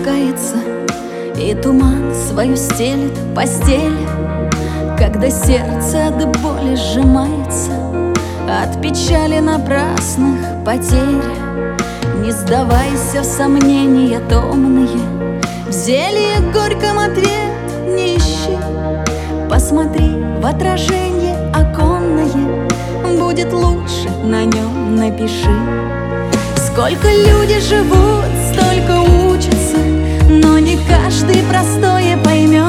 опускается, и туман свою стелит постель. Когда сердце от боли сжимается, от печали напрасных потерь, не сдавайся в сомнения томные, в зелье горьком ответ не ищи. Посмотри в отражение оконное, будет лучше, на нем напиши. Сколько люди живут, столько учатся, но не каждый простое поймет.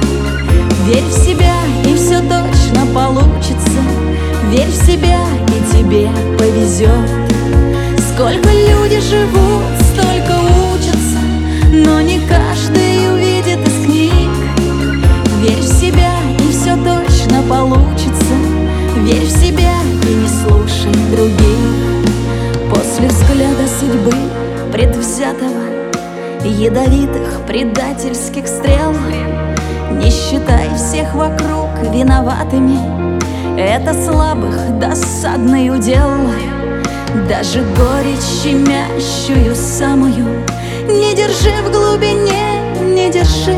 Верь в себя, и все точно получится. Верь в себя, и тебе повезет. Сколько люди живут, столько учатся, но не каждый увидит из книг. Верь в себя, и все точно получится. Верь в себя и не слушай других. После взгляда судьбы предвзятого, ядовитых предательских стрел, не считай всех вокруг виноватыми, это слабых досадный удел. Даже горечь щемящую самую не держи в глубине, не держи.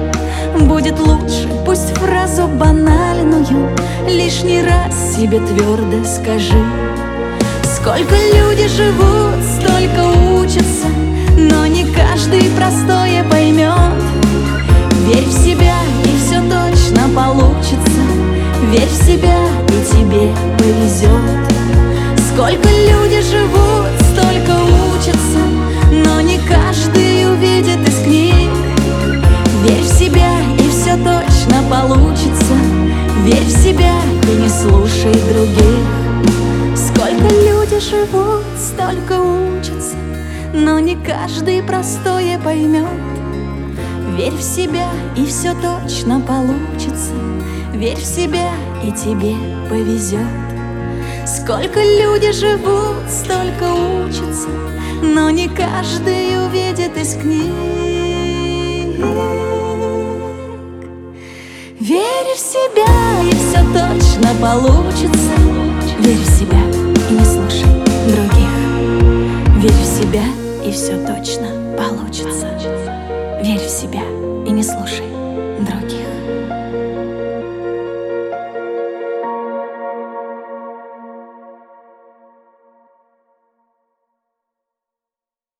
Будет лучше, пусть фразу банальную лишний раз себе твердо скажи. Сколько люди живут, столько учатся, но не каждый простое поймет. Верь в себя, и все точно получится. Верь в себя, и тебе повезет. Сколько люди живут, столько учатся, но не каждый увидит из книг. Верь в себя, и все точно получится. Верь в себя и не слушай других. Сколько люди живут, столько учатся, но не каждый простое поймет. Верь в себя, и все точно получится. Верь в себя, и тебе повезет. Сколько люди живут, столько учатся, но не каждый увидит из книг. Верь в себя, и все точно получится. Верь в себя и не слушай других. Верь в себя, и все точно получится. Верь в себя и не слушай